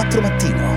24 Mattino.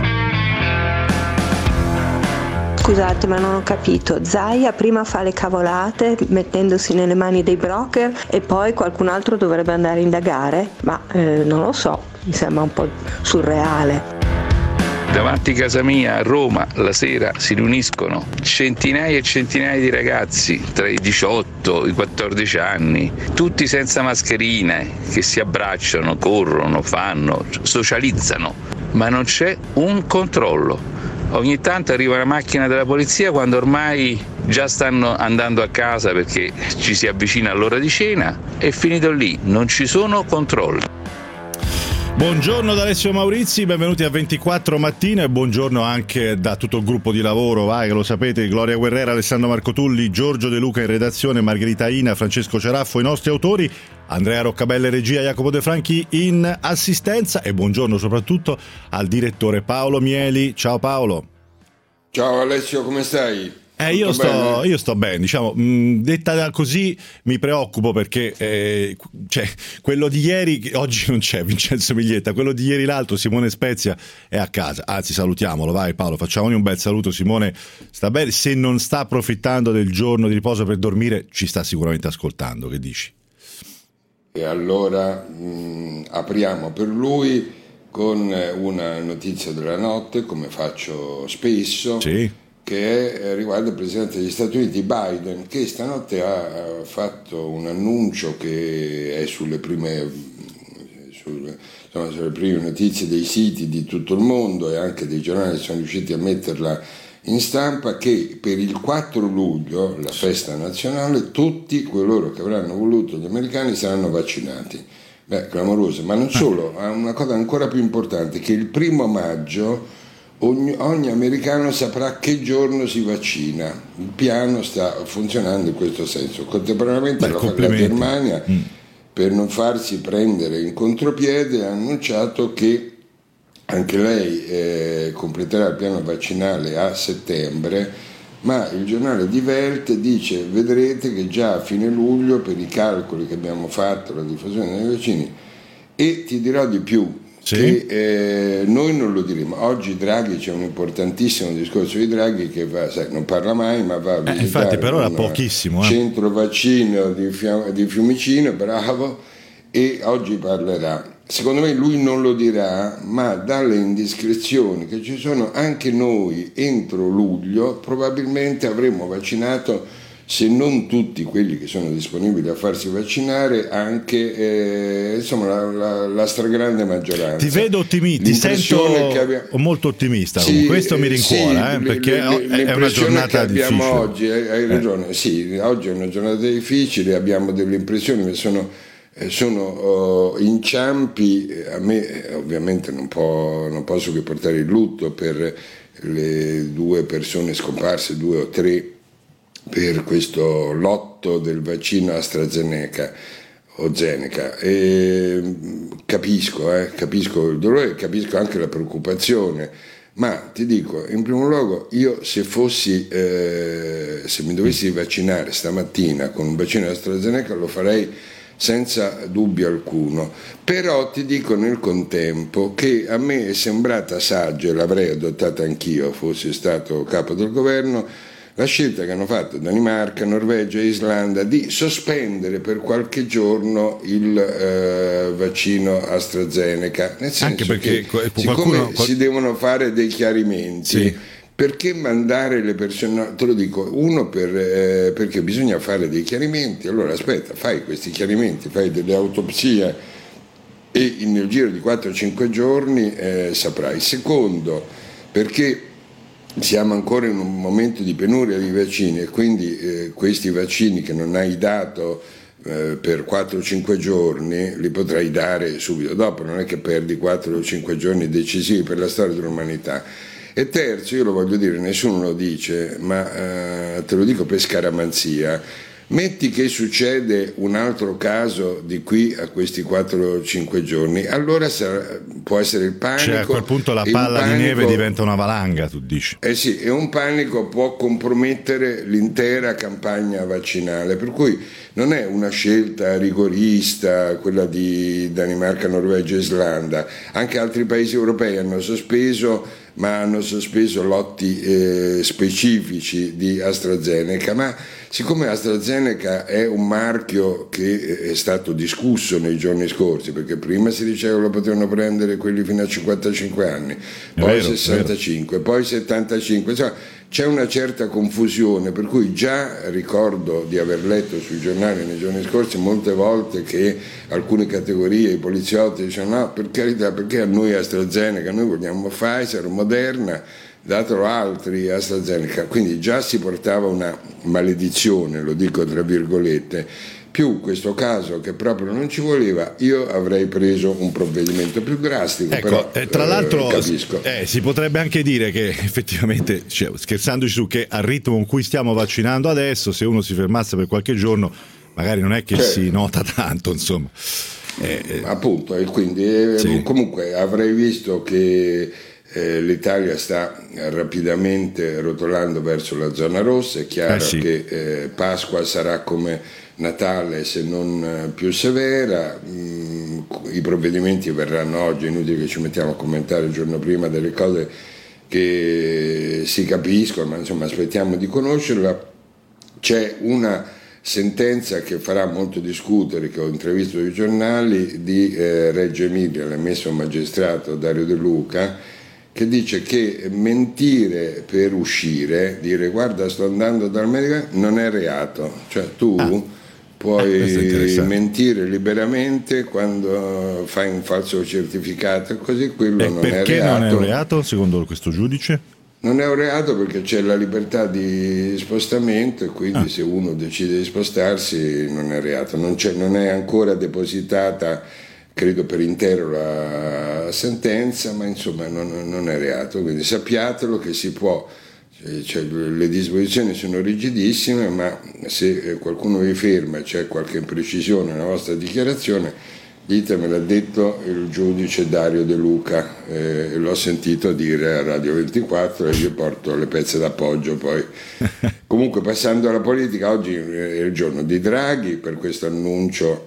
Scusate, ma non ho capito. Zaia prima fa le cavolate mettendosi nelle mani dei broker e poi qualcun altro dovrebbe andare a indagare? Ma non lo so, mi sembra un po' surreale. Davanti a casa mia a Roma la sera si riuniscono centinaia e centinaia di ragazzi tra i 18 e i 14 anni, tutti senza mascherine, che si abbracciano, corrono, fanno, socializzano, ma non c'è un controllo. Ogni tanto arriva una macchina della polizia quando ormai già stanno andando a casa perché ci si avvicina all'ora di cena e finito lì, non ci sono controlli. Buongiorno da Alessio Maurizi, benvenuti a 24 Mattino e buongiorno anche da tutto il gruppo di lavoro, vai che lo sapete, Gloria Guerrera, Alessandro Marcotulli, Giorgio De Luca in redazione, Margherita Ina, Francesco Ceraffo, i nostri autori, Andrea Roccabella in regia, Jacopo De Franchi in assistenza e buongiorno soprattutto al direttore Paolo Mieli. Ciao Paolo. Ciao Alessio, come stai? Io sto bene, diciamo, detta così mi preoccupo perché quello di ieri, oggi non c'è Vincenzo Miglietta, quello di ieri l'altro, Simone Spezia, è a casa, anzi salutiamolo, vai Paolo, facciamogli un bel saluto. Simone sta bene, se non sta approfittando del giorno di riposo per dormire ci sta sicuramente ascoltando, che dici? E allora apriamo per lui con una notizia della notte, come faccio spesso. Sì. Che riguarda il Presidente degli Stati Uniti Biden, che stanotte ha fatto un annuncio che è sulle prime notizie dei siti di tutto il mondo e anche dei giornali sono riusciti a metterla in stampa, che per il 4 luglio, la festa nazionale, tutti coloro che avranno voluto, gli americani, saranno vaccinati. Beh, clamoroso, ma non solo, ha una cosa ancora più importante, che il 1 maggio ogni americano saprà che giorno si vaccina. Il piano sta funzionando in questo senso. Contemporaneamente la Germania, per non farsi prendere in contropiede, ha annunciato che anche lei completerà il piano vaccinale a settembre, ma il giornale Die Welt dice: vedrete che già a fine luglio, per i calcoli che abbiamo fatto, la diffusione dei vaccini, e ti dirò di più, sì, che noi non lo diremo. Oggi Draghi, c'è un importantissimo discorso di Draghi che va, non parla mai, ma va a visitare infatti per ora pochissimo, centro vaccino di Fiumicino, bravo, e oggi parlerà. Secondo me lui non lo dirà, ma dalle indiscrezioni che ci sono, anche noi entro luglio probabilmente avremo vaccinato, se non tutti quelli che sono disponibili a farsi vaccinare, anche la stragrande maggioranza. Ti vedo ti sento molto ottimista, sì, questo mi rincuora, perché è una giornata difficile. Oggi, hai ragione, sì, oggi è una giornata difficile, abbiamo delle impressioni che sono inciampi. A me ovviamente non posso che portare il lutto per le 2 persone scomparse, 2 o 3, per questo lotto del vaccino AstraZeneca o Zeneca, e capisco il dolore, capisco anche la preoccupazione, ma ti dico, in primo luogo, io se mi dovessi vaccinare stamattina con un vaccino AstraZeneca lo farei senza dubbio alcuno, però ti dico nel contempo che a me è sembrata saggia, e l'avrei adottata anch'io fossi stato capo del governo, la scelta che hanno fatto Danimarca, Norvegia e Islanda di sospendere per qualche giorno il vaccino AstraZeneca, nel senso anche perché che siccome si devono fare dei chiarimenti, sì, perché mandare le persone, te lo dico, uno perché bisogna fare dei chiarimenti, allora aspetta, fai questi chiarimenti, fai delle autopsie e nel giro di 4-5 giorni saprai. Secondo, perché siamo ancora in un momento di penuria di vaccini e quindi questi vaccini che non hai dato per 4-5 giorni li potrai dare subito dopo, non è che perdi 4-5 giorni decisivi per la storia dell'umanità. E terzo, io lo voglio dire, nessuno lo dice, ma te lo dico per scaramanzia, Metti che succede un altro caso di qui a questi 4-5 giorni, allora può essere il panico. Cioè a quel punto la palla di neve diventa una valanga, tu dici? Sì, e un panico può compromettere l'intera campagna vaccinale, per cui non è una scelta rigorista quella di Danimarca, Norvegia e Islanda. Anche altri paesi europei hanno sospeso, ma hanno sospeso lotti specifici di AstraZeneca, ma siccome AstraZeneca è un marchio che è stato discusso nei giorni scorsi, perché prima si diceva che lo potevano prendere quelli fino a 55 anni, poi 65, poi 75, insomma c'è una certa confusione, per cui già ricordo di aver letto sui giornali nei giorni scorsi molte volte che alcune categorie, i poliziotti dicevano no, per carità, perché a noi AstraZeneca, noi vogliamo Pfizer, Moderna, datelo altri AstraZeneca, quindi già si portava una maledizione, lo dico tra virgolette, più questo caso che proprio non ci voleva, io avrei preso un provvedimento più drastico. Ecco, però, tra l'altro capisco. Si potrebbe anche dire che effettivamente, cioè, scherzandoci su, che al ritmo con cui stiamo vaccinando adesso, se uno si fermasse per qualche giorno magari non è che si nota tanto, insomma. Appunto, e quindi comunque avrei visto che l'Italia sta rapidamente rotolando verso la zona rossa, è chiaro che Pasqua sarà come Natale se non più severa, i provvedimenti verranno oggi, è inutile che ci mettiamo a commentare il giorno prima delle cose che si capiscono, ma insomma aspettiamo di conoscerla. C'è una sentenza che farà molto discutere, che ho intravisto sui giornali, di Reggio Emilia, l'ha messo un magistrato, Dario De Luca, che dice che mentire per uscire, dire guarda sto andando dal medico, non è reato, cioè tu puoi mentire liberamente quando fai un falso certificato, così quello non è reato. Perché non è un reato secondo questo giudice? Non è un reato perché c'è la libertà di spostamento e quindi se uno decide di spostarsi non è reato, non è ancora depositata credo per intero la sentenza, ma insomma non è reato, quindi sappiatelo che si può, cioè, le disposizioni sono rigidissime, ma se qualcuno vi ferma e c'è qualche imprecisione nella vostra dichiarazione, dite me l'ha detto il giudice Dario De Luca, l'ho sentito dire a Radio 24 e io porto le pezze d'appoggio poi. Comunque passando alla politica, oggi è il giorno di Draghi per questo annuncio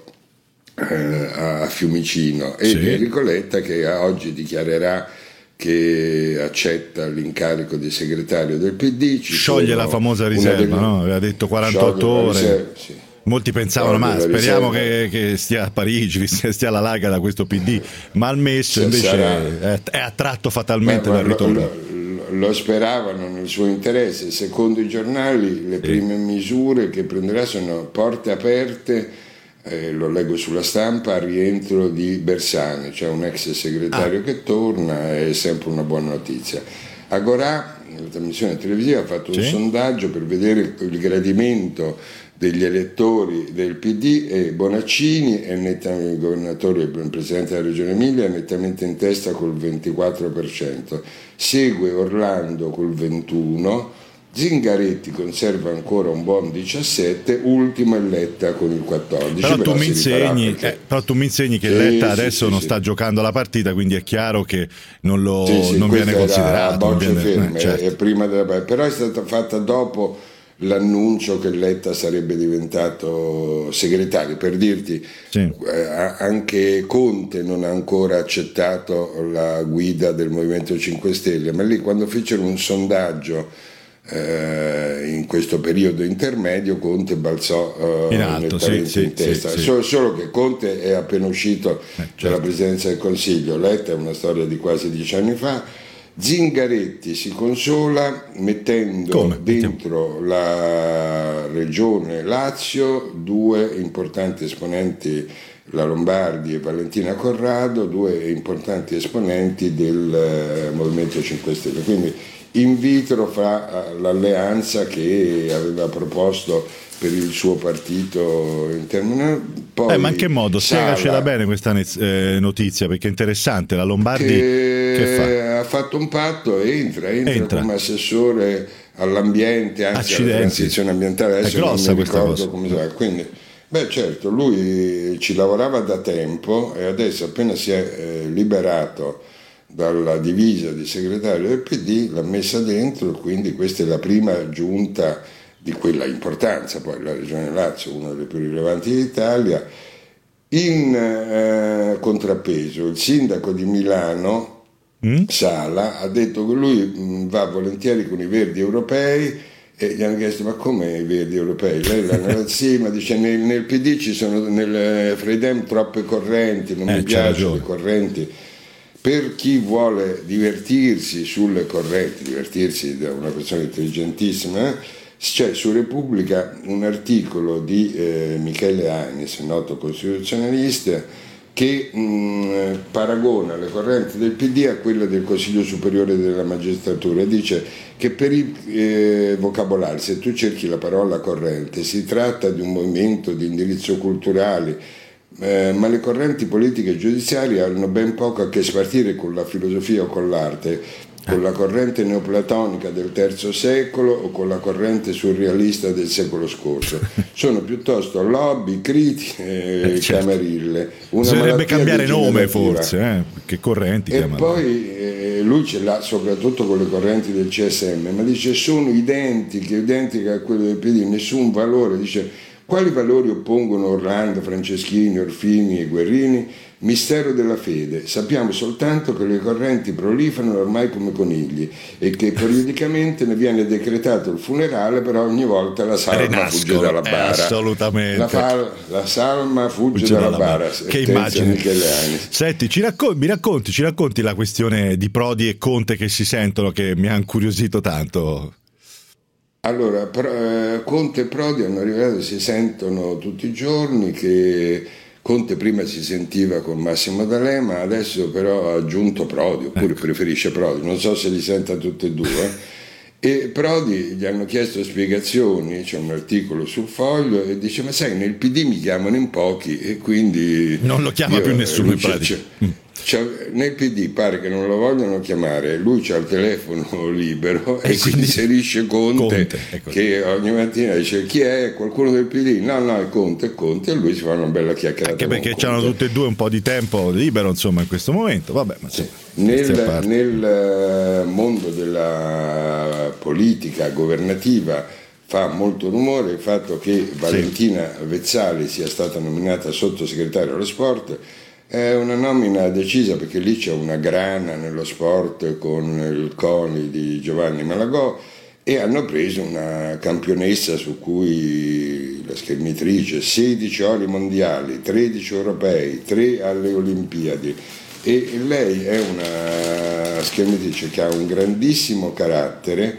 a Fiumicino e di Enrico Letta che oggi dichiarerà che accetta l'incarico di segretario del PD, scioglie la famosa riserva, no? Aveva detto 48 ore riserva, molti pensavano ma speriamo che stia a Parigi, stia alla larga da questo PD, ma al messo invece è attratto fatalmente dal ritorno. Lo speravano nel suo interesse. Secondo i giornali le prime misure che prenderà sono porte aperte, lo leggo sulla stampa, al rientro di Bersani, cioè un ex segretario che torna, è sempre una buona notizia. Agorà, la trasmissione televisiva, ha fatto un sondaggio per vedere il gradimento degli elettori del PD e Bonaccini, il governatore, il presidente della Regione Emilia, è nettamente in testa col 24%, segue Orlando col 21%, Zingaretti conserva ancora un buon 17%, ultimo è Letta con il 14%. Però tu mi insegni che Letta adesso non sta giocando la partita, quindi è chiaro che non viene considerato. Bocce ferme, è prima però è stata fatta dopo l'annuncio che Letta sarebbe diventato segretario, per dirti anche Conte non ha ancora accettato la guida del Movimento 5 Stelle, ma lì quando fecero un sondaggio in questo periodo intermedio Conte balzò in alto, in testa. Solo che Conte è appena uscito dalla presidenza del Consiglio, Letta è una storia di quasi 10 anni fa. Zingaretti si consola mettendo dentro la regione Lazio due importanti esponenti, la Lombardi e Valentina Corrado, due importanti esponenti del Movimento 5 Stelle, quindi in vitro fra l'alleanza che aveva proposto per il suo partito interno. Poi ma in che modo? Spiegacela bene questa notizia, perché è interessante. La Lombardi che fa? Ha fatto un patto e entra come assessore all'ambiente, anzi Accidenti. alla transizione ambientale, adesso non mi ricordo come si chiama. Quindi, certo, lui ci lavorava da tempo e adesso appena si è liberato dalla divisa di segretario del PD l'ha messa dentro, quindi questa è la prima giunta di quella importanza, poi la Regione Lazio, una delle più rilevanti d'Italia. In contrappeso il sindaco di Milano Sala ha detto che lui va volentieri con i Verdi europei e gli hanno chiesto: ma come i Verdi europei? Lei l'ha sì, ma dice nel PD ci sono nel Freidem troppe correnti, non mi piacciono le correnti. Per chi vuole divertirsi sulle correnti, divertirsi da una persona intelligentissima, c'è su Repubblica un articolo di Michele Ainis, noto costituzionalista, che paragona le correnti del PD a quelle del Consiglio Superiore della Magistratura e dice che per i vocabolari, se tu cerchi la parola corrente, si tratta di un movimento di indirizzo culturale, ma le correnti politiche e giudiziarie hanno ben poco a che spartire con la filosofia o con l'arte, con la corrente neoplatonica del III secolo o con la corrente surrealista del secolo scorso. Sono piuttosto lobby, critiche, camarille. Bisognerebbe cambiare nome forse, che correnti e chiamano. Poi lui ce l'ha soprattutto con le correnti del CSM, ma dice sono identiche a quelle del PD, nessun valore. Dice: quali valori oppongono Orlando, Franceschini, Orfini e Guerrini? Mistero della fede. Sappiamo soltanto che le correnti proliferano ormai come conigli e che periodicamente ne viene decretato il funerale, però ogni volta la salma fugge dalla bara. Assolutamente. La salma fugge dalla bara. Che immagine. Senti, mi racconti la questione di Prodi e Conte che si sentono, che mi ha incuriosito tanto. Allora, Conte e Prodi hanno rivelato, si sentono tutti i giorni, che Conte prima si sentiva con Massimo D'Alema, adesso però ha aggiunto Prodi, oppure preferisce Prodi, non so se li senta tutti e due. E Prodi gli hanno chiesto spiegazioni, c'è un articolo sul Foglio e dice: ma sai, nel PD mi chiamano in pochi e quindi non lo chiama più nessuno in pratica. Nel PD pare che non lo vogliono chiamare, lui c'ha il telefono libero e si inserisce Conte ecco. Che ogni mattina dice: chi è? Qualcuno del PD? No, è Conte, e lui si fa una bella chiacchierata. Anche perché hanno tutti e due un po' di tempo libero, insomma, in questo momento. Vabbè, ma sì. Nel mondo della politica governativa fa molto rumore il fatto che Valentina Vezzali sia stata nominata sottosegretario allo sport. È una nomina decisa perché lì c'è una grana nello sport con il CONI di Giovanni Malagò e hanno preso una campionessa su cui la schermitrice, 16 ori mondiali, 13 europei, 3 alle Olimpiadi, e lei è una schermitrice che ha un grandissimo carattere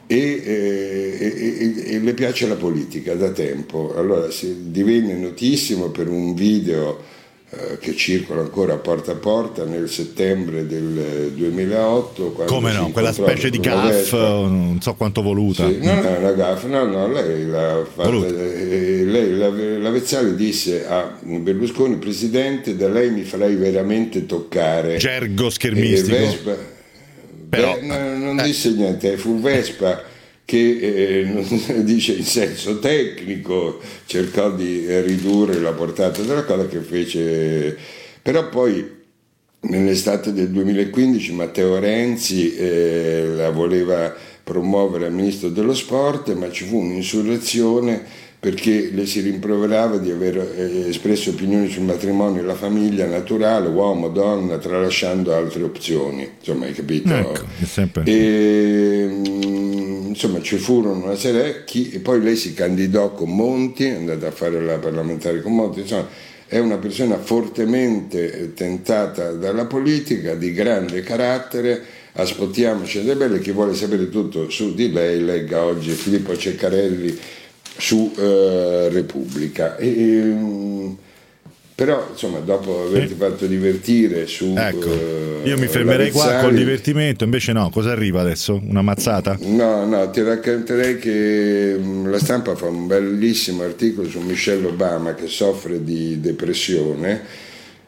e le piace la politica da tempo. Allora divenne notissimo per un video che circola ancora porta a porta nel settembre del 2008. Come no, quella specie di gaff, non so quanto voluta. Sì, non è una gaff, no, lei l'ha fatta. La Vezzali disse a Berlusconi: presidente, da lei mi farei veramente toccare. Gergo schermistico. Vespa, però non disse niente, fu Vespa che non dice in senso tecnico, cercò di ridurre la portata della cosa che fece, però poi nell'estate del 2015 Matteo Renzi la voleva promuovere a ministro dello sport, ma ci fu un'insurrezione perché le si rimproverava di aver espresso opinioni sul matrimonio e la famiglia naturale, uomo, donna, tralasciando altre opzioni, insomma, hai capito? Ecco, è sempre... insomma, ci furono una serie, e poi lei si candidò con Monti, è andata a fare la parlamentare con Monti, insomma, è una persona fortemente tentata dalla politica, di grande carattere. Aspettiamoci ed è bello. Chi vuole sapere tutto su di lei legga oggi Filippo Ceccarelli su Repubblica. Però insomma, dopo averti fatto divertire su io mi fermerei qua col divertimento, invece no, cosa arriva adesso? Una mazzata? No, ti racconterei che la Stampa fa un bellissimo articolo su Michelle Obama che soffre di depressione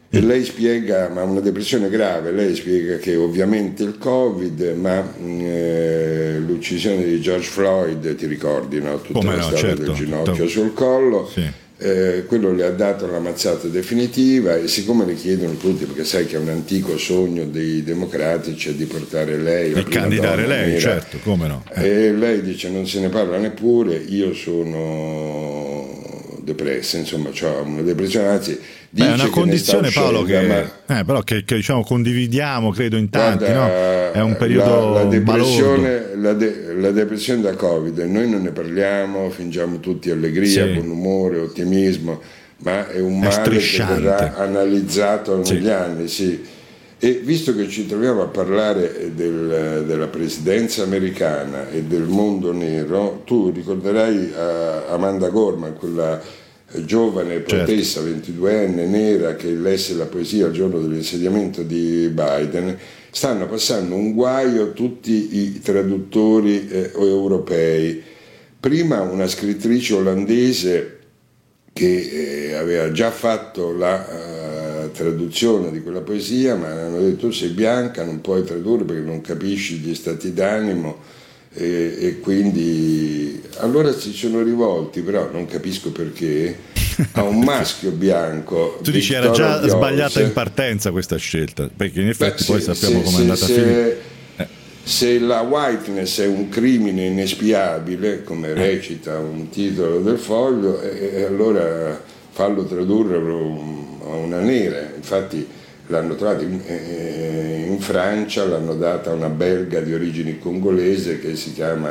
E lei spiega, ma una depressione grave, lei spiega che ovviamente il Covid, ma l'uccisione di George Floyd, ti ricordi, no? Tutta la storia del ginocchio sul collo, quello le ha dato la mazzata definitiva, e siccome le chiedono tutti, perché sai che è un antico sogno dei democratici di portare lei, di candidare lei, nera, certo, come no. E lei dice non se ne parla neppure, io sono depressa, insomma, c'ho una depressione, anzi dice è una condizione, Paolo, però che diciamo condividiamo, credo, in tanti. Guarda, no? È un periodo la depressione, la depressione da Covid, noi non ne parliamo, fingiamo tutti allegria, buon umore, ottimismo, ma è un male che verrà analizzato negli anni, E visto che ci troviamo a parlare della presidenza americana e del mondo nero, tu ricorderai Amanda Gorman, quella giovane poetessa, 22enne, nera, che lesse la poesia il giorno dell'insediamento di Biden. Stanno passando un guaio tutti i traduttori europei. Prima una scrittrice olandese che aveva già fatto la traduzione di quella poesia, ma hanno detto: tu sei bianca, non puoi tradurre perché non capisci gli stati d'animo, e quindi allora si sono rivolti, però non capisco perché, a un maschio bianco. Tu dici era già sbagliata in partenza questa scelta, perché in effetti poi sappiamo come è andata a finire. Se la whiteness è un crimine inespiabile, come recita un titolo del Foglio, allora fallo tradurre a una nera. Infatti l'hanno trovata in Francia, l'hanno data a una belga di origini congolese che si chiama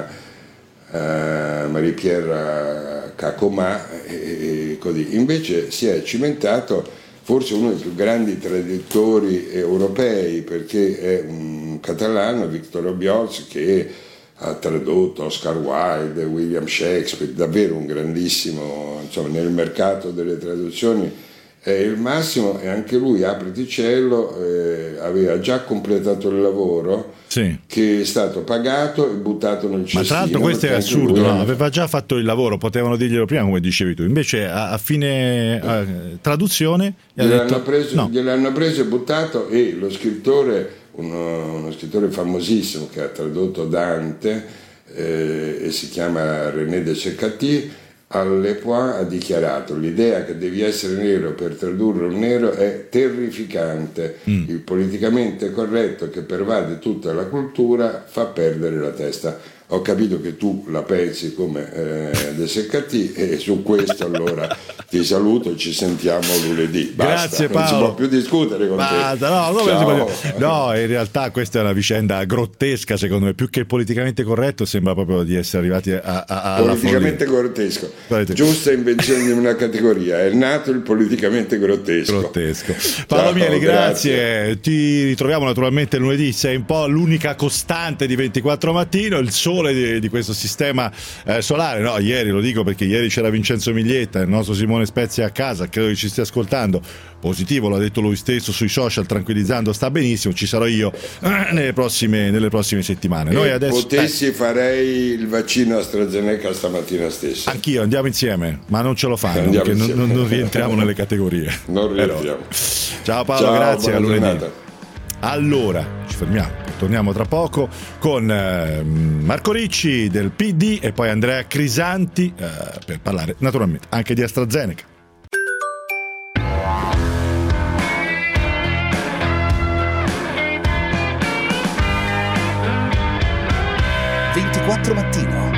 Marie-Pierre Cacoma, e così. Invece si è cimentato forse uno dei più grandi traduttori europei, perché è un catalano, Victor Obiols, che ha tradotto Oscar Wilde, William Shakespeare, davvero un grandissimo, insomma, nel mercato delle traduzioni è il massimo, e anche lui, apriti cielo, aveva già completato il lavoro, che è stato pagato e buttato nel cestino. Ma tra l'altro questo è assurdo, no? Aveva già fatto il lavoro, potevano dirglielo prima, come dicevi tu, invece a fine traduzione gliel'hanno preso e buttato, e lo scrittore, uno scrittore famosissimo che ha tradotto Dante, e si chiama René de Ceccati, alle Point ha dichiarato: l'idea che devi essere nero per tradurre un nero è terrificante, il politicamente corretto che pervade tutta la cultura fa perdere la testa. Ho capito che tu la pensi come De Ceccati, e su questo allora ti saluto e ci sentiamo lunedì. Basta, grazie Paolo, non si può più discutere con te. No, in realtà questa è una vicenda grottesca, secondo me, più che politicamente corretto. Sembra proprio di essere arrivati alla politicamente grottesco, giusta invenzione di una categoria, è nato il politicamente grottesco. Paolo Mieli, grazie. Ti ritroviamo naturalmente lunedì, sei un po' l'unica costante di 24 Mattino, il sole di questo sistema solare. No, ieri lo dico perché ieri c'era Vincenzo Miglietta, il nostro Simone Spezia a casa, credo che ci stia ascoltando, positivo, l'ha detto lui stesso sui social, tranquillizzando, sta benissimo, ci sarò io nelle prossime settimane. Noi adesso potessi farei il vaccino AstraZeneca stamattina stesso. Anch'io, andiamo insieme, ma non ce lo fanno perché non rientriamo nelle categorie. Non rientriamo. Ciao Paolo, grazie, a lunedì. Giornata. Allora, ci fermiamo, torniamo tra poco con Marco Ricci del PD e poi Andrea Crisanti per parlare naturalmente anche di AstraZeneca. Mattino.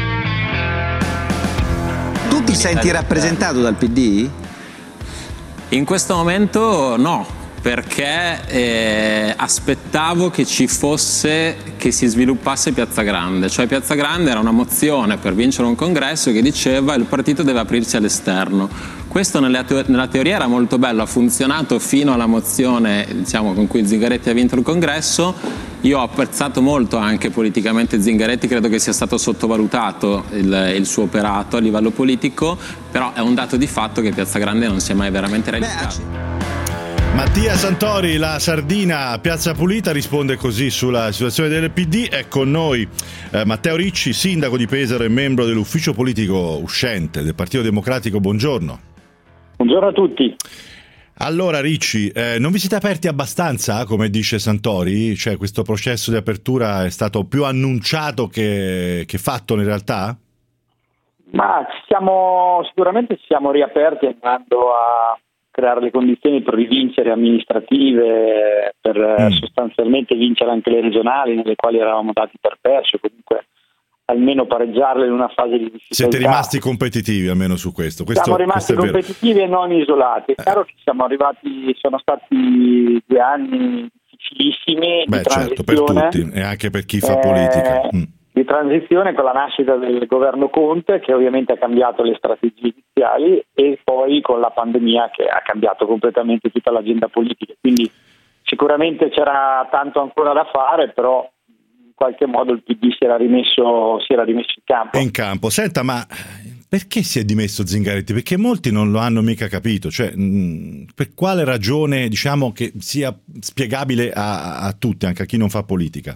Tu ti senti rappresentato dal PD? In questo momento no, perché aspettavo che ci fosse, che si sviluppasse Piazza Grande. Cioè Piazza Grande era una mozione per vincere un congresso che diceva il partito deve aprirsi all'esterno. Questo nella teoria era molto bello, ha funzionato fino alla mozione, diciamo, con cui Zingaretti ha vinto il congresso. Io ho apprezzato molto anche politicamente Zingaretti, credo che sia stato sottovalutato il suo operato a livello politico, però è un dato di fatto che Piazza Grande non si è mai veramente realizzato. Mattia Santori, la sardina Piazza Pulita, risponde così sulla situazione del PD. È con noi Matteo Ricci, sindaco di Pesaro e membro dell'ufficio politico uscente del Partito Democratico. Buongiorno. Buongiorno a tutti. Allora Ricci, non vi siete aperti abbastanza, come dice Santori? Cioè questo processo di apertura è stato più annunciato che fatto in realtà? Ma sicuramente ci siamo riaperti andando a creare le condizioni per rivincere amministrative, per sostanzialmente vincere anche le regionali nelle quali eravamo dati per perso, comunque almeno pareggiarle in una fase di difficoltà. Siete rimasti competitivi almeno su questo? Siamo rimasti competitivi e non isolati. È chiaro che sono stati 2 anni difficilissimi di transizione. Certo, per tutti e anche per chi fa politica. Di transizione con la nascita del governo Conte, che ovviamente ha cambiato le strategie iniziali, e poi con la pandemia che ha cambiato completamente tutta l'agenda politica. Quindi sicuramente c'era tanto ancora da fare, però in qualche modo il PD si era rimesso in campo. Senta, ma perché si è dimesso Zingaretti? Perché molti non lo hanno mica capito, cioè per quale ragione, diciamo, che sia spiegabile a tutti, anche a chi non fa politica?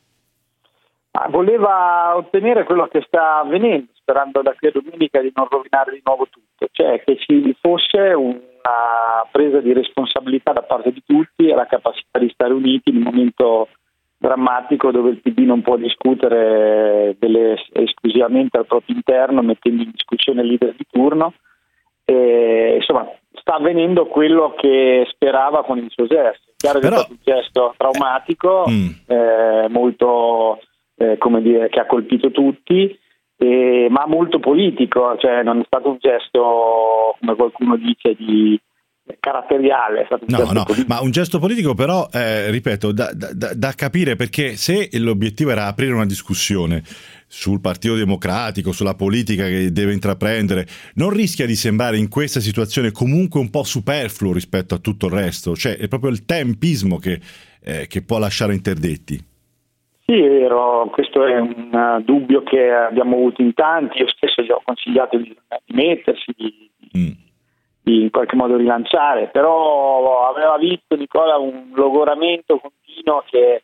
Voleva ottenere quello che sta avvenendo, sperando da qui a domenica di non rovinare di nuovo tutto, cioè che ci fosse una presa di responsabilità da parte di tutti e la capacità di stare uniti in un momento drammatico dove il PD non può discutere esclusivamente al proprio interno, mettendo in discussione il leader di turno. E, insomma, sta avvenendo quello che sperava con il suo gesto. È chiaro che è stato un gesto traumatico, molto come dire, che ha colpito tutti, ma molto politico, cioè non è stato un gesto, come qualcuno dice, di caratteriale. È stato un gesto politico. Ma un gesto politico, però ripeto, da capire, perché se l'obiettivo era aprire una discussione sul Partito Democratico, sulla politica che deve intraprendere, non rischia di sembrare in questa situazione comunque un po' superfluo rispetto a tutto il resto? Cioè è proprio il tempismo che può lasciare interdetti. Sì, è vero, questo è un dubbio che abbiamo avuto in tanti. Io stesso gli ho consigliato di mettersi, di in qualche modo rilanciare, però aveva visto Nicola un logoramento continuo che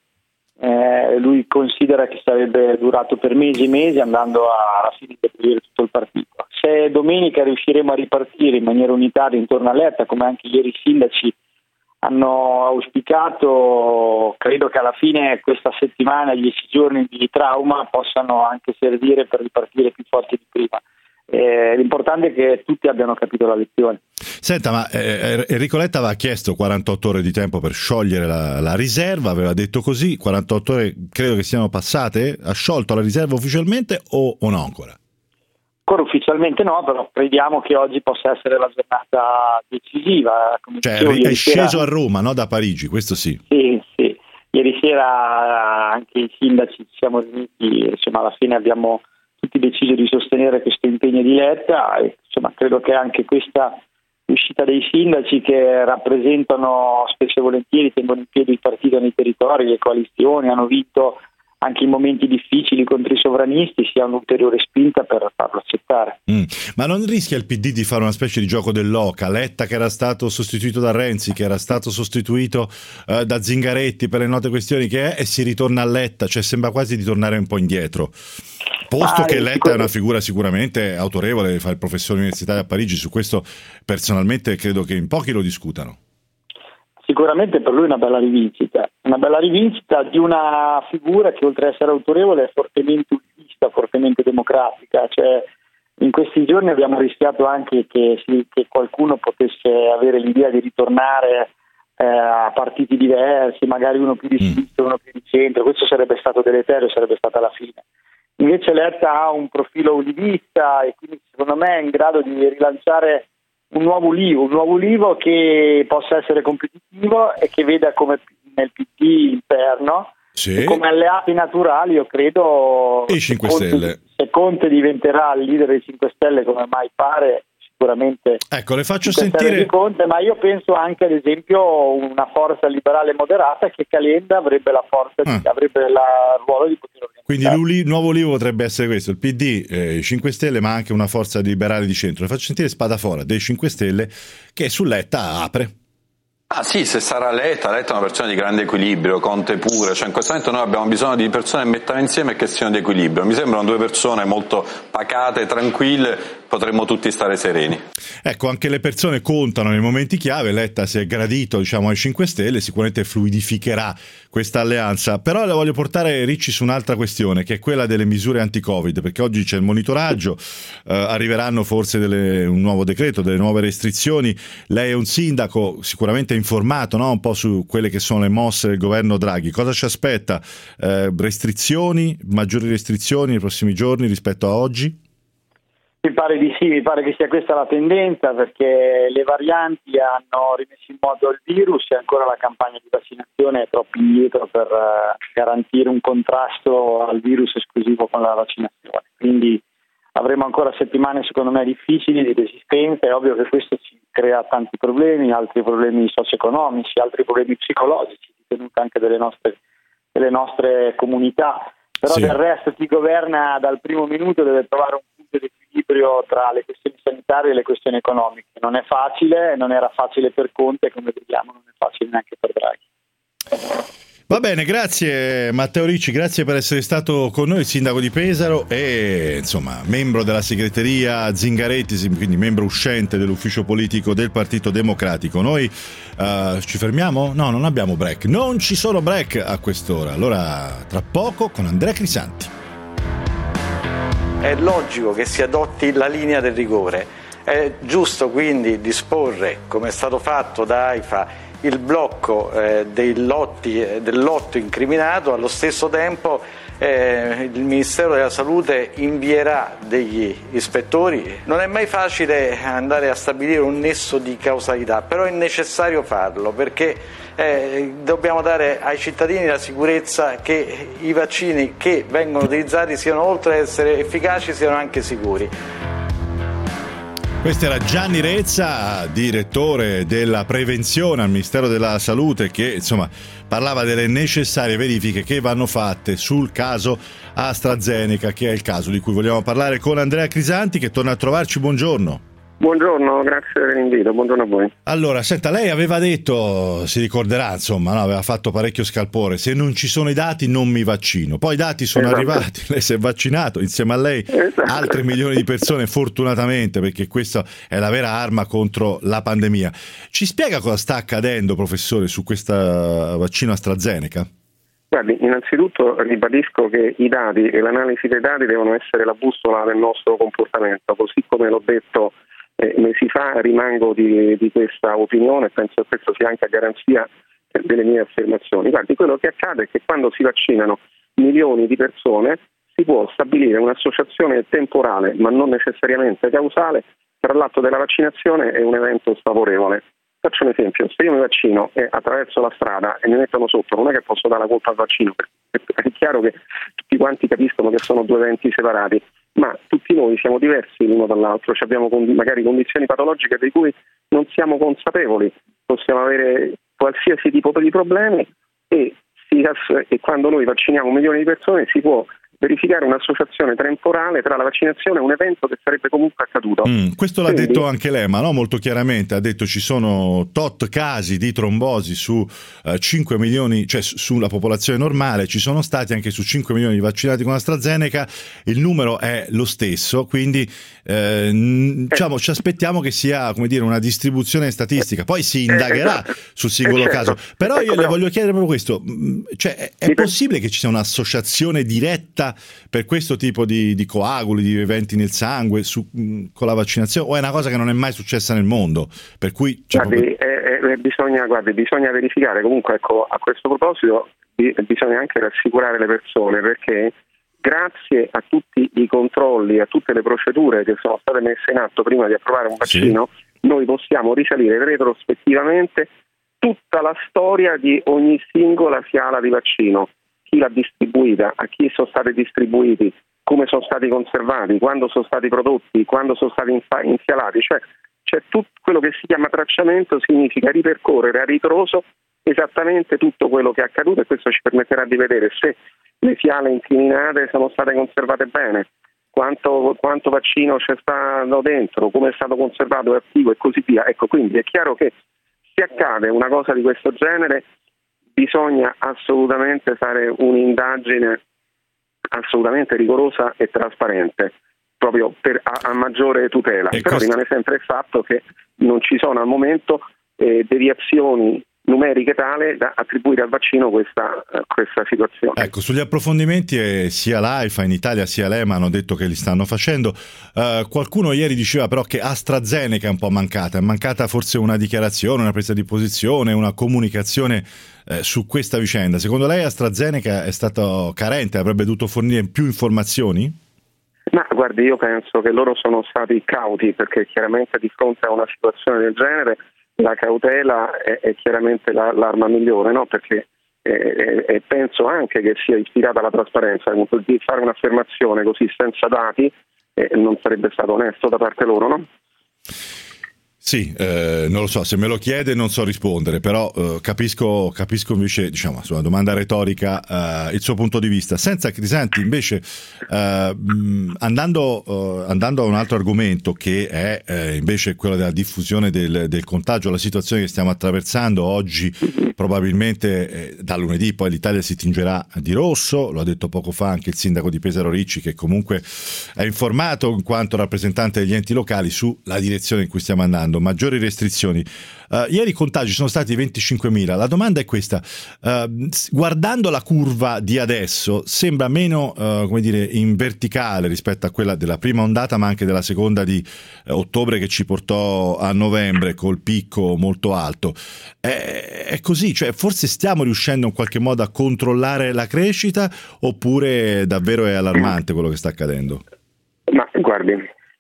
lui considera che sarebbe durato per mesi e mesi, andando alla fine di definire tutto il partito. Se domenica riusciremo a ripartire in maniera unitaria intorno a Letta, come anche ieri i sindaci hanno auspicato, credo che alla fine questa settimana, 10 giorni di trauma, possano anche servire per ripartire più forti di prima. L'importante è che tutti abbiano capito la lezione. Senta, ma Enrico Letta aveva chiesto 48 ore di tempo per sciogliere la riserva, aveva detto così, 48 ore credo che siano passate. Ha sciolto la riserva ufficialmente o no ancora? Ancora ufficialmente no, però crediamo che oggi possa essere la giornata decisiva. Come cioè dicevo, è sceso a Roma, no? Da Parigi, questo sì. Sì. Ieri sera anche i sindaci ci siamo riuniti, insomma alla fine abbiamo tutti deciso di sostenere questo impegno di Letta, e insomma credo che anche questa uscita dei sindaci, che rappresentano spesso e volentieri, tengono in piedi il partito nei territori, le coalizioni, hanno vinto anche in momenti difficili contro i sovranisti, sia un'ulteriore spinta per farlo accettare. Ma non rischia il PD di fare una specie di gioco dell'oca? Letta che era stato sostituito da Renzi, che era stato sostituito da Zingaretti per le note questioni che è, e si ritorna a Letta, cioè sembra quasi di tornare un po' indietro. Posto che Letta è una figura sicuramente autorevole, fa il professore universitario a Parigi, su questo personalmente credo che in pochi lo discutano. Sicuramente per lui è una bella rivincita di una figura che oltre ad essere autorevole è fortemente ultimista, fortemente democratica. Cioè, in questi giorni abbiamo rischiato anche che qualcuno potesse avere l'idea di ritornare a partiti diversi, magari uno più di sinistra, uno più di centro. Questo sarebbe stato deleterio, sarebbe stata la fine. Invece Letta ha un profilo univista e quindi secondo me è in grado di rilanciare un nuovo ulivo che possa essere competitivo e che veda come nel PD interno, e come alleati naturali, io credo, i 5 Stelle. Se Conte diventerà il leader dei 5 Stelle, come mai pare, sicuramente ecco, le faccio sentire di Conte, ma io penso anche ad esempio una forza liberale moderata, che Calenda avrebbe la forza avrebbe il ruolo di poter organizzare. Quindi il nuovo ulivo potrebbe essere questo, il PD, i 5 Stelle, ma anche una forza liberale di centro. Le faccio sentire Spadafora dei 5 Stelle, che su Letta apre. Ah sì, se sarà Letta è una persona di grande equilibrio, Conte pure, cioè in questo momento noi abbiamo bisogno di persone che mettano insieme e che siano di equilibrio. Mi sembrano 2 persone molto pacate, tranquille, potremmo tutti stare sereni. Ecco, anche le persone contano nei momenti chiave. Letta si è gradito, diciamo, ai 5 Stelle, sicuramente fluidificherà questa alleanza. Però le voglio portare, Ricci, su un'altra questione, che è quella delle misure anti-Covid, perché oggi c'è il monitoraggio, arriveranno forse un nuovo decreto, delle nuove restrizioni. Lei è un sindaco sicuramente informato, no? Un po' su quelle che sono le mosse del governo Draghi. Cosa ci aspetta? Restrizioni, maggiori restrizioni nei prossimi giorni rispetto a oggi? Mi pare di sì, mi pare che sia questa la tendenza, perché le varianti hanno rimesso in moto il virus e ancora la campagna di vaccinazione è troppo indietro per garantire un contrasto al virus esclusivo con la vaccinazione. Quindi avremo ancora settimane, secondo me, difficili di resistenza. È ovvio che questo ci crea tanti problemi, altri problemi socio-economici, altri problemi psicologici, di tenuta anche delle nostre comunità. Però sì. Del resto chi governa dal primo minuto deve trovare un punto di equilibrio tra le questioni sanitarie e le questioni economiche. Non è facile, non era facile per Conte, come vediamo non è facile neanche per Draghi. Va bene, grazie Matteo Ricci, grazie per essere stato con noi, il sindaco di Pesaro e insomma membro della segreteria Zingaretti, quindi membro uscente dell'ufficio politico del Partito Democratico. Noi ci fermiamo? No, non abbiamo break, non ci sono break a quest'ora, allora tra poco con Andrea Crisanti. È logico che si adotti la linea del rigore, è giusto quindi disporre, come è stato fatto da AIFA, il blocco del lotto incriminato. Allo stesso tempo il Ministero della Salute invierà degli ispettori. Non è mai facile andare a stabilire un nesso di causalità, però è necessario farlo perché dobbiamo dare ai cittadini la sicurezza che i vaccini che vengono utilizzati siano, oltre ad essere efficaci, siano anche sicuri. Questo era Gianni Rezza, direttore della prevenzione al Ministero della Salute, che insomma parlava delle necessarie verifiche che vanno fatte sul caso AstraZeneca, che è il caso di cui vogliamo parlare con Andrea Crisanti, che torna a trovarci. Buongiorno. Buongiorno, grazie per l'invito, buongiorno a voi. Allora, senta, lei aveva detto, si ricorderà, insomma, no, aveva fatto parecchio scalpore, se non ci sono i dati non mi vaccino. Poi i dati sono arrivati, lei si è vaccinato, insieme a lei altre milioni di persone, fortunatamente, perché questa è la vera arma contro la pandemia. Ci spiega cosa sta accadendo, professore, su questa vaccino AstraZeneca? Guardi, innanzitutto ribadisco che i dati e l'analisi dei dati devono essere la bussola del nostro comportamento, così come l'ho detto mesi fa, rimango di questa opinione e penso che questo sia anche a garanzia delle mie affermazioni. Guardi, quello che accade è che quando si vaccinano milioni di persone si può stabilire un'associazione temporale, ma non necessariamente causale, tra l'atto della vaccinazione e un evento sfavorevole. Faccio un esempio: se io mi vaccino e attraverso la strada e mi mettono sotto, non è che posso dare la colpa al vaccino, perché è chiaro che tutti quanti capiscono che sono due eventi separati, ma tutti noi siamo diversi l'uno dall'altro, abbiamo magari condizioni patologiche di cui non siamo consapevoli, possiamo avere qualsiasi tipo di problemi e quando noi vacciniamo milioni di persone si può verificare un'associazione temporale tra la vaccinazione e un evento che sarebbe comunque accaduto. Questo l'ha detto anche l'EMA, no? Molto chiaramente, ha detto ci sono tot casi di trombosi su 5 milioni, cioè sulla popolazione normale, ci sono stati anche su 5 milioni di vaccinati con AstraZeneca, il numero è lo stesso, quindi diciamo ci aspettiamo che sia, come dire, una distribuzione statistica, poi si indagherà sul singolo caso, però io le voglio chiedere proprio questo, cioè è possibile che ci sia un'associazione diretta per questo tipo di coaguli, di eventi nel sangue con la vaccinazione, o è una cosa che non è mai successa nel mondo, per cui bisogna verificare. Comunque, ecco, a questo proposito bisogna anche rassicurare le persone, perché grazie a tutti i controlli, a tutte le procedure che sono state messe in atto prima di approvare un vaccino, noi possiamo risalire retrospettivamente tutta la storia di ogni singola fiala di vaccino, chi l'ha distribuita, a chi sono stati distribuiti, come sono stati conservati, quando sono stati prodotti, quando sono stati infialati, cioè c'è tutto quello che si chiama tracciamento, significa ripercorrere a ritroso esattamente tutto quello che è accaduto, e questo ci permetterà di vedere se le fiale incriminate sono state conservate bene, quanto vaccino c'è stato dentro, come è stato conservato, è attivo e così via. Ecco, quindi è chiaro che se accade una cosa di questo genere bisogna assolutamente fare un'indagine assolutamente rigorosa e trasparente. proprio a maggiore tutela. Però rimane sempre il fatto che non ci sono al momento deviazioni numeriche tale da attribuire al vaccino questa situazione. Ecco, sugli approfondimenti sia l'AIFA in Italia sia l'EMA hanno detto che li stanno facendo. Qualcuno ieri diceva però che AstraZeneca è un po' mancata, è mancata forse una dichiarazione, una presa di posizione, una comunicazione su questa vicenda. Secondo lei AstraZeneca è stato carente, avrebbe dovuto fornire più informazioni? Ma guardi, io penso che loro sono stati cauti, perché chiaramente di fronte a una situazione del genere la cautela è chiaramente l'arma migliore, no? Perché penso anche che sia ispirata alla trasparenza. Di fare un'affermazione così senza dati non sarebbe stato onesto da parte loro, no? Sì, non lo so, se me lo chiede non so rispondere, però capisco invece, diciamo, sulla domanda retorica il suo punto di vista. Senza Crisanti invece, andando a un altro argomento che è invece quello della diffusione del contagio, la situazione che stiamo attraversando oggi, probabilmente da lunedì poi l'Italia si tingerà di rosso, lo ha detto poco fa anche il sindaco di Pesaro Ricci, che comunque è informato in quanto rappresentante degli enti locali sulla direzione in cui stiamo andando. Maggiori restrizioni. Ieri i contagi sono stati 25.000. La domanda è questa: guardando la curva di adesso sembra meno in verticale rispetto a quella della prima ondata, ma anche della seconda di ottobre che ci portò a novembre col picco molto alto. È così, cioè forse stiamo riuscendo in qualche modo a controllare la crescita, oppure davvero è allarmante quello che sta accadendo? Ma guardi,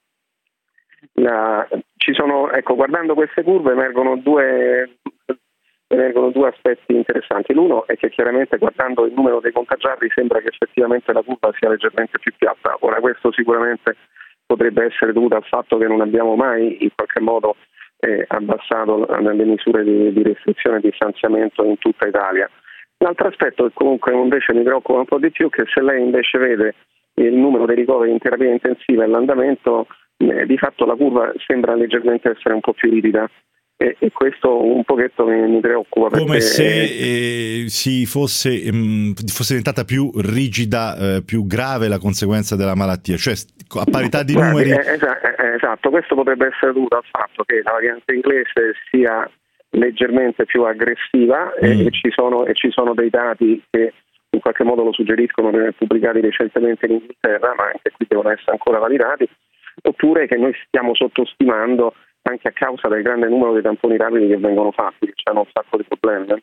guardando queste curve emergono due aspetti interessanti. L'uno è che chiaramente guardando il numero dei contagiati sembra che effettivamente la curva sia leggermente più piatta. Ora questo sicuramente potrebbe essere dovuto al fatto che non abbiamo mai in qualche modo abbassato le misure di restrizione e distanziamento in tutta Italia. L'altro aspetto che comunque invece mi preoccupa un po' di più è che se lei invece vede il numero dei ricoveri in terapia intensiva e l'andamento, di fatto la curva sembra leggermente essere un po' più ripida e questo un pochetto mi preoccupa. Come se fosse diventata più rigida, più grave la conseguenza della malattia, cioè a parità di numeri. Esatto, questo potrebbe essere dovuto al fatto che la variante inglese sia leggermente più aggressiva e ci sono dei dati che in qualche modo lo suggeriscono, pubblicati recentemente in Inghilterra, ma anche qui devono essere ancora validati, oppure che noi stiamo sottostimando anche a causa del grande numero di tamponi rapidi che vengono fatti, che hanno un sacco di problemi.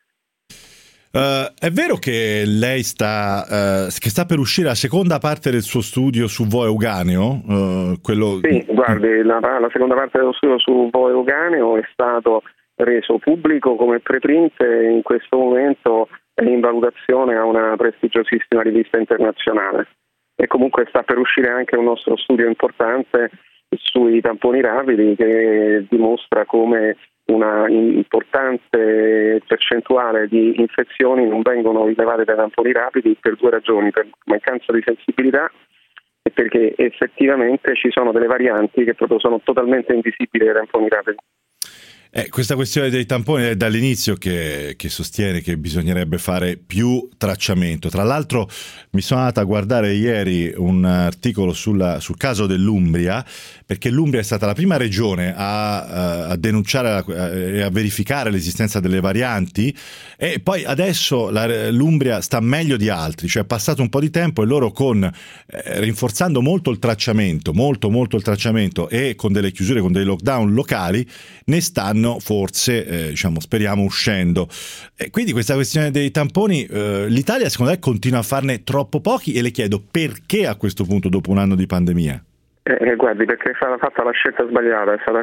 È vero che lei sta per uscire la seconda parte del suo studio su Vo Euganeo? Sì, guardi, la seconda parte dello studio su Vo Euganeo è stato reso pubblico come preprint e in questo momento è in valutazione a una prestigiosissima rivista internazionale. E comunque sta per uscire anche un nostro studio importante sui tamponi rapidi che dimostra come una importante percentuale di infezioni non vengono rilevate dai tamponi rapidi per due ragioni: per mancanza di sensibilità e perché effettivamente ci sono delle varianti che proprio sono totalmente invisibili dai tamponi rapidi. Questa questione dei tamponi è dall'inizio che sostiene che bisognerebbe fare più tracciamento. Tra l'altro mi sono andato a guardare ieri un articolo sul caso dell'Umbria, perché l'Umbria è stata la prima regione a denunciare e a verificare l'esistenza delle varianti, e poi adesso l'Umbria sta meglio di altri, cioè è passato un po' di tempo e loro rinforzando molto il tracciamento, molto il tracciamento, e con delle chiusure, con dei lockdown locali, ne stanno forse speriamo uscendo. Quindi questa questione dei tamponi, l'Italia secondo me continua a farne troppo pochi, e le chiedo perché a questo punto, dopo un anno di pandemia. Guardi, perché è stata fatta la scelta sbagliata, è stata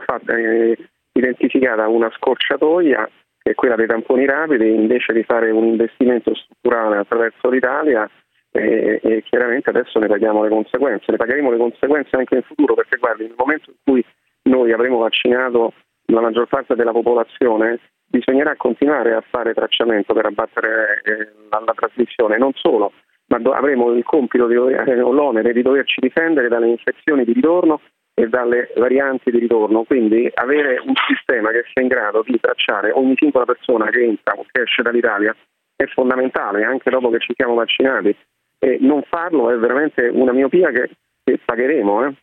identificata una scorciatoia, che è quella dei tamponi rapidi, invece di fare un investimento strutturale attraverso l'Italia, e chiaramente adesso ne paghiamo le conseguenze, ne pagheremo le conseguenze anche in futuro, perché guardi, nel momento in cui noi avremo vaccinato la maggior parte della popolazione, bisognerà continuare a fare tracciamento per abbattere la trasmissione. Non solo, ma avremo il compito l'onere di doverci difendere dalle infezioni di ritorno e dalle varianti di ritorno. Quindi avere un sistema che sia in grado di tracciare ogni singola persona che entra o che esce dall'Italia è fondamentale, anche dopo che ci siamo vaccinati. E non farlo è veramente una miopia che pagheremo.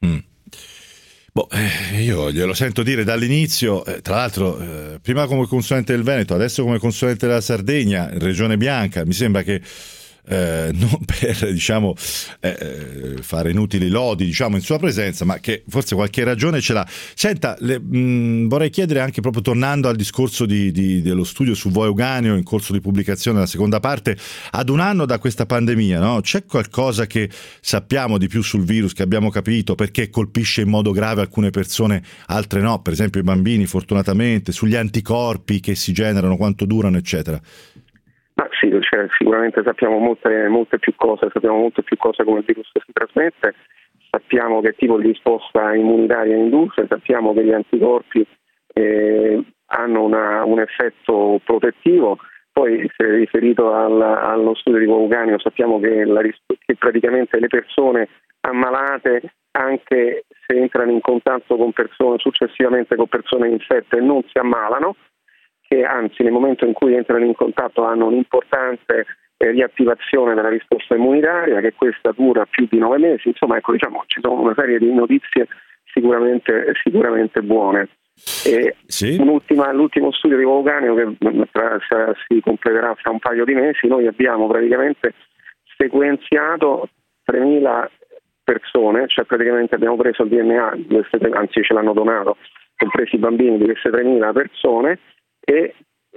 Io glielo sento dire dall'inizio, tra l'altro prima come consulente del Veneto, adesso come consulente della Sardegna, Regione Bianca. Mi sembra che non per fare inutili lodi in sua presenza, ma che forse qualche ragione ce l'ha. Senta, vorrei chiedere anche, proprio tornando al discorso dello studio su Voi Euganeo in corso di pubblicazione, la seconda parte, ad un anno da questa pandemia, no? C'è qualcosa che sappiamo di più sul virus, che abbiamo capito, perché colpisce in modo grave alcune persone, altre no, per esempio i bambini fortunatamente, sugli anticorpi che si generano, quanto durano, eccetera? Ma sì, sicuramente sappiamo molte più cose, come il virus si trasmette, sappiamo che tipo di risposta immunitaria induce, sappiamo che gli anticorpi hanno un effetto protettivo. Poi, se riferito allo studio di Voi Euganeo, sappiamo che praticamente le persone ammalate, anche se entrano in contatto con persone successivamente con persone infette, non si ammalano, che anzi nel momento in cui entrano in contatto hanno un'importante riattivazione della risposta immunitaria, che questa dura più di 9 mesi. Insomma, ci sono una serie di notizie sicuramente buone. Sì. L'ultimo studio di Voi Euganeo, che si completerà fra un paio di mesi, noi abbiamo praticamente sequenziato 3.000 persone, cioè praticamente abbiamo preso il DNA, anzi ce l'hanno donato, compresi i bambini di queste 3.000 persone, e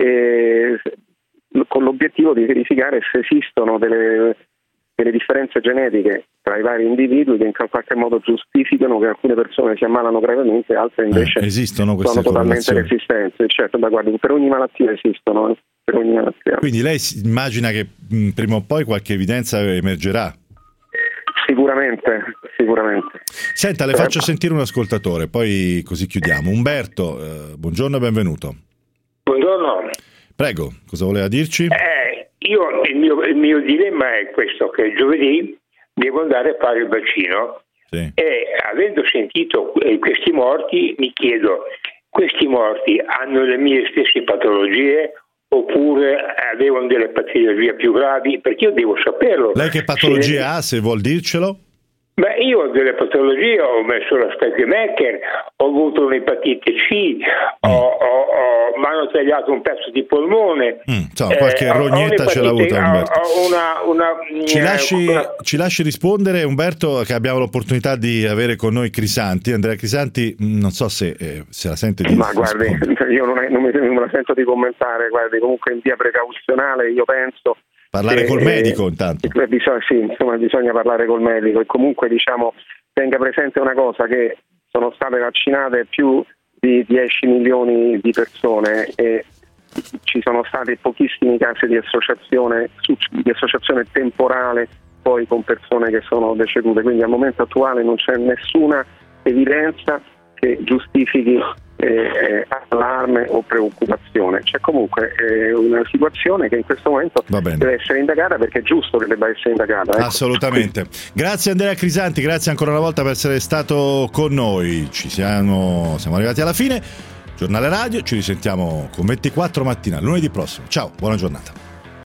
con l'obiettivo di verificare se esistono delle differenze genetiche tra i vari individui che in qualche modo giustificano che alcune persone si ammalano gravemente e altre invece esistono queste sono totalmente resistenti. Certo, per ogni malattia esistono, per ogni malattia. Quindi lei immagina che prima o poi qualche evidenza emergerà? Sicuramente. Senta, le faccio sentire un ascoltatore, poi così chiudiamo. Umberto, buongiorno e benvenuto. Buongiorno. Prego, cosa voleva dirci? Il mio dilemma è questo, che giovedì devo andare a fare il vaccino. Sì. E avendo sentito questi morti, mi chiedo, questi morti hanno le mie stesse patologie oppure avevano delle patologie più gravi? Perché io devo saperlo. Lei che patologie ha, se vuol dircelo? Beh, io ho delle patologie, ho messo la Stegemaker, ho avuto un'epatite C, mi hanno tagliato un pezzo di polmone. Qualche rognetta ce l'ha avuta Umberto. Ci lasci rispondere, Umberto, che abbiamo l'opportunità di avere con noi Crisanti. Andrea Crisanti, non so se la sente di Ma guardi, io non me la sento di commentare, guardi, comunque in via precauzionale io penso... Parlare col medico intanto. Bisogna parlare col medico, e comunque tenga presente una cosa, che sono state vaccinate più di 10 milioni di persone e ci sono stati pochissimi casi di associazione temporale poi con persone che sono decedute, quindi al momento attuale non c'è nessuna evidenza che giustifichi allarme o preoccupazione. C'è comunque una situazione che in questo momento deve essere indagata, perché è giusto che debba essere indagata. Assolutamente. Grazie Andrea Crisanti, grazie ancora una volta per essere stato con noi. Siamo arrivati alla fine. Giornale Radio, ci risentiamo con 24 mattina lunedì prossimo. Ciao, buona giornata.